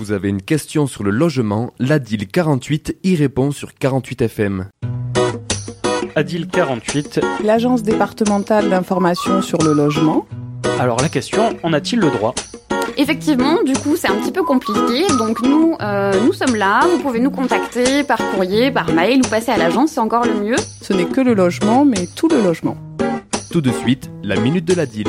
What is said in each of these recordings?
Vous avez une question sur le logement, l'ADIL 48 y répond sur 48 FM. ADIL 48. L'Agence départementale d'information sur le logement. Alors la question, en a-t-il le droit ? Effectivement, du coup, c'est un petit peu compliqué. Donc nous sommes là. Vous pouvez nous contacter par courrier, par mail ou passer à l'agence, c'est encore le mieux. Ce n'est que le logement, mais tout le logement. Tout de suite, la minute de l'ADIL.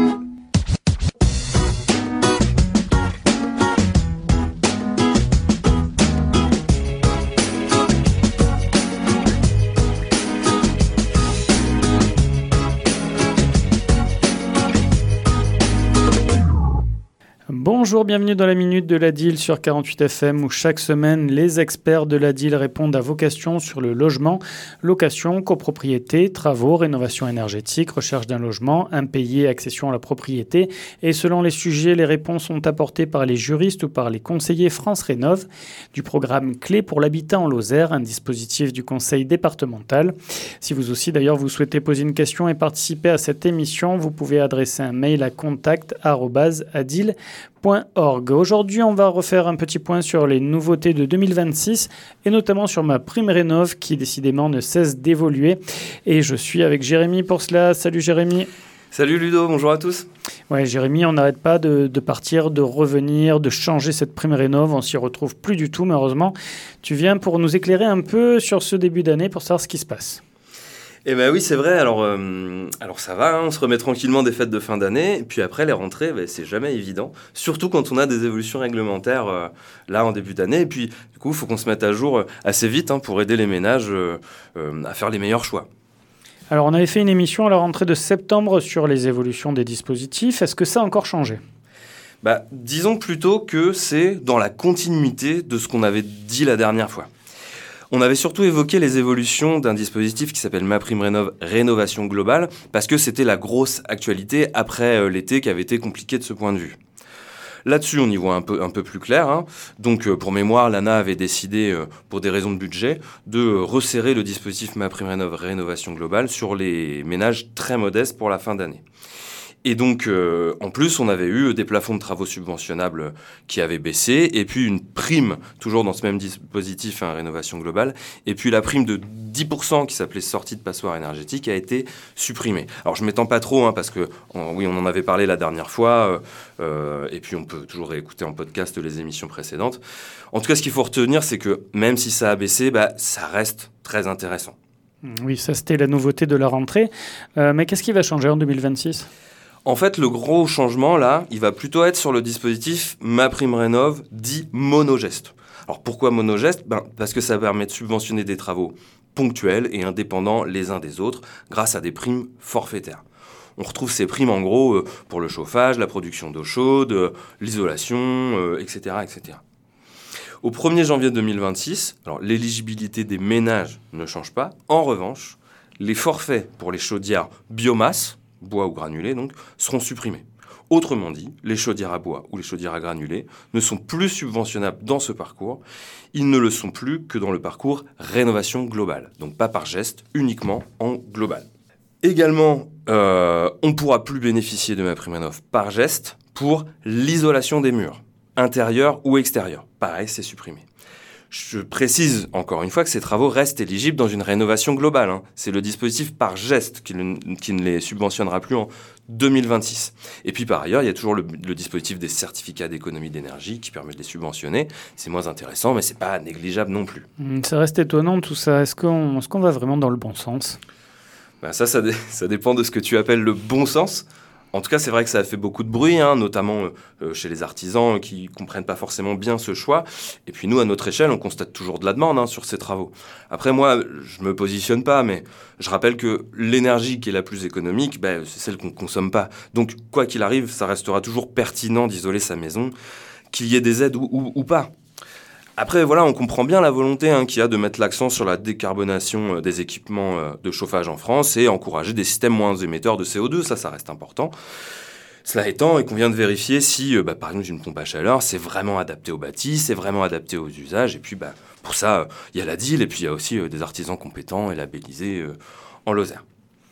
Bonjour, bienvenue dans la Minute de l'ADIL sur 48 FM où chaque semaine, les experts de l'ADIL répondent à vos questions sur le logement, location, copropriété, travaux, rénovation énergétique, recherche d'un logement, impayé, accession à la propriété. Et selon les sujets, les réponses sont apportées par les juristes ou par les conseillers France Rénov du programme Clé pour l'habitat en Lozère, un dispositif du conseil départemental. Si vous aussi d'ailleurs vous souhaitez poser une question et participer à cette émission, vous pouvez adresser un mail à contact@adil.org. Aujourd'hui, on va refaire un petit point sur les nouveautés de 2026 et notamment sur ma prime rénov qui décidément ne cesse d'évoluer. Et je suis avec Jérémy pour cela. Salut Jérémy. Salut Ludo, bonjour à tous. Ouais, Jérémy, on n'arrête pas de partir, de revenir, de changer cette prime rénov. On s'y retrouve plus du tout, malheureusement. Tu viens pour nous éclairer un peu sur ce début d'année pour savoir ce qui se passe. Eh ben oui, c'est vrai. Alors ça va, on se remet tranquillement des fêtes de fin d'année. Et puis après, les rentrées, c'est jamais évident. Surtout quand on a des évolutions réglementaires là en début d'année. Et puis, du coup, il faut qu'on se mette à jour assez vite pour aider les ménages à faire les meilleurs choix. Alors, on avait fait une émission à la rentrée de septembre sur les évolutions des dispositifs. Est-ce que ça a encore changé ? Disons plutôt que c'est dans la continuité de ce qu'on avait dit la dernière fois. On avait surtout évoqué les évolutions d'un dispositif qui s'appelle MaPrimeRénov' Rénovation Globale, parce que c'était la grosse actualité après l'été qui avait été compliqué de ce point de vue. Là-dessus, on y voit un peu plus clair. Donc, pour mémoire, l'ANA avait décidé, pour des raisons de budget, de resserrer le dispositif MaPrimeRénov' Rénovation Globale sur les ménages très modestes pour la fin d'année. Et donc, en plus, on avait eu des plafonds de travaux subventionnables qui avaient baissé, et puis une prime, toujours dans ce même dispositif, rénovation globale, et puis la prime de 10% qui s'appelait sortie de passoire énergétique a été supprimée. Alors, je ne m'étends pas trop, parce que, oui, on en avait parlé la dernière fois, et puis on peut toujours réécouter en podcast les émissions précédentes. En tout cas, ce qu'il faut retenir, c'est que même si ça a baissé, ça reste très intéressant. Oui, ça, c'était la nouveauté de la rentrée. Mais qu'est-ce qui va changer en 2026 ? En fait, le gros changement, là, il va plutôt être sur le dispositif MaPrimeRénov' dit monogeste. Alors, pourquoi monogeste ? Parce que ça permet de subventionner des travaux ponctuels et indépendants les uns des autres grâce à des primes forfaitaires. On retrouve ces primes, en gros, pour le chauffage, la production d'eau chaude, l'isolation, etc., etc. Au 1er janvier 2026, alors, l'éligibilité des ménages ne change pas. En revanche, les forfaits pour les chaudières biomasse, bois ou granulés, donc, seront supprimés. Autrement dit, les chaudières à bois ou les chaudières à granulés ne sont plus subventionnables dans ce parcours. Ils ne le sont plus que dans le parcours rénovation globale. Donc pas par geste, uniquement en global. Également, on ne pourra plus bénéficier de MaPrimeRénov' par geste pour l'isolation des murs, intérieurs ou extérieurs. Pareil, c'est supprimé. Je précise encore une fois que ces travaux restent éligibles dans une rénovation globale. C'est le dispositif par geste qui ne les subventionnera plus en 2026. Et puis par ailleurs, il y a toujours le dispositif des certificats d'économie d'énergie qui permet de les subventionner. C'est moins intéressant, mais c'est pas négligeable non plus. Ça reste étonnant tout ça. Est-ce qu'on va vraiment dans le bon sens ? Ça dépend de ce que tu appelles le bon sens. En tout cas, c'est vrai que ça a fait beaucoup de bruit, notamment chez les artisans qui ne comprennent pas forcément bien ce choix. Et puis nous, à notre échelle, on constate toujours de la demande sur ces travaux. Après, moi, je ne me positionne pas, mais je rappelle que l'énergie qui est la plus économique, c'est celle qu'on ne consomme pas. Donc, quoi qu'il arrive, ça restera toujours pertinent d'isoler sa maison, qu'il y ait des aides ou pas. Après, voilà, on comprend bien la volonté qu'il y a de mettre l'accent sur la décarbonation des équipements de chauffage en France et encourager des systèmes moins émetteurs de CO2, ça reste important. Cela étant, il convient de vérifier si, par exemple, une pompe à chaleur, c'est vraiment adapté au bâti, c'est vraiment adapté aux usages. Et puis, pour ça, il y a l'ADIL et puis il y a aussi des artisans compétents et labellisés en Lozère.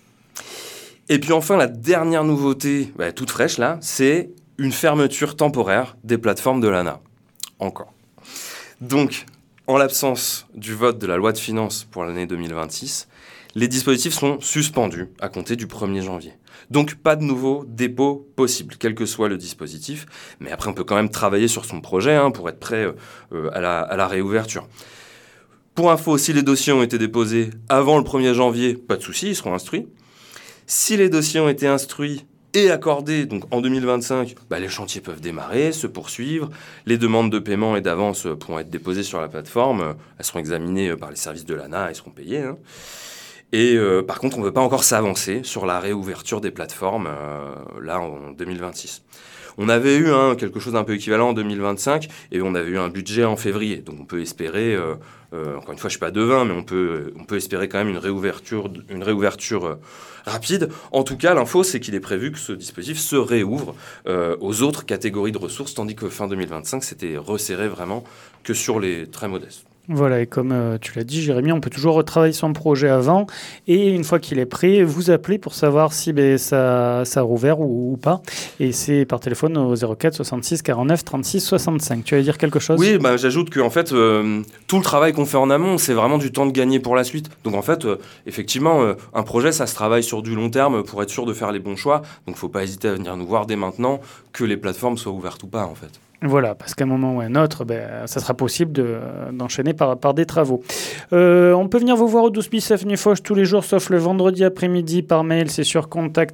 Et puis enfin, la dernière nouveauté, toute fraîche là, c'est une fermeture temporaire des plateformes de l'ANA. encore. Donc, en l'absence du vote de la loi de finances pour l'année 2026, les dispositifs sont suspendus à compter du 1er janvier. Donc, pas de nouveau dépôt possible, quel que soit le dispositif. Mais après, on peut quand même travailler sur son projet pour être prêt à la réouverture. Pour info, si les dossiers ont été déposés avant le 1er janvier, pas de souci, ils seront instruits. Si les dossiers ont été instruits et accordés, donc en 2025, les chantiers peuvent démarrer, se poursuivre. Les demandes de paiement et d'avance pourront être déposées sur la plateforme. Elles seront examinées par les services de l'ANA et seront payées. Et par contre, on ne peut pas encore s'avancer sur la réouverture des plateformes, là, en 2026. On avait eu quelque chose d'un peu équivalent en 2025 et on avait eu un budget en février. Donc on peut espérer, encore une fois, je ne suis pas devin, mais on peut espérer quand même une réouverture rapide. En tout cas, l'info, c'est qu'il est prévu que ce dispositif se réouvre aux autres catégories de ressources, tandis que fin 2025, c'était resserré vraiment que sur les très modestes. Voilà, et comme tu l'as dit, Jérémy, on peut toujours retravailler son projet avant et une fois qu'il est prêt, vous appelez pour savoir si ça a rouvert ou pas. Et c'est par téléphone au 04 66 49 36 65. Tu allais dire quelque chose ? Oui, j'ajoute que en fait, tout le travail qu'on fait en amont, c'est vraiment du temps de gagner pour la suite. Donc en fait, effectivement, un projet, ça se travaille sur du long terme pour être sûr de faire les bons choix. Donc il ne faut pas hésiter à venir nous voir dès maintenant, que les plateformes soient ouvertes ou pas en fait. Voilà, parce qu'à un moment ou à un autre, ça sera possible d'enchaîner par des travaux. On peut venir vous voir au 12 bis avenue Foch tous les jours, sauf le vendredi après-midi par mail. C'est sur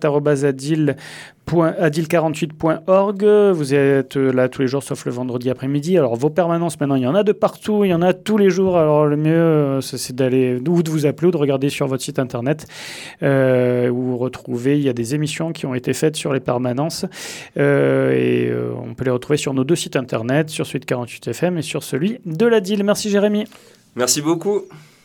contact@adil48.org. Vous êtes là tous les jours, sauf le vendredi après-midi. Alors, vos permanences, maintenant, il y en a de partout. Il y en a tous les jours. Alors, le mieux, c'est d'aller ou de vous appeler ou de regarder sur votre site internet où vous retrouvez. Il y a des émissions qui ont été faites sur les permanences et on peut les retrouver sur nos deux sites internet, sur celui de 48 FM et sur celui de la DIL. Merci Jérémy. Merci beaucoup.